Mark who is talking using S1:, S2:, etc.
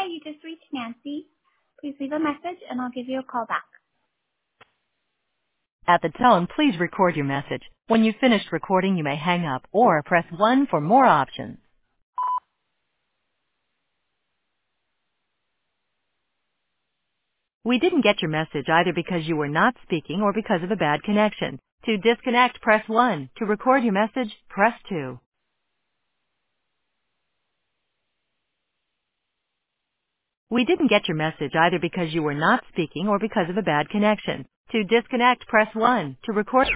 S1: you just reached Nancy. Please leave a message and I'll give you a call back.
S2: At the tone, please record your message. When you've finished recording, you may hang up or press 1 for more options. We didn't get your message either because you were not speaking or because of a bad connection. To disconnect, press 1. To record your message, press 2. We didn't get your message either because you were not speaking or because of a bad connection. To disconnect, press 1. To record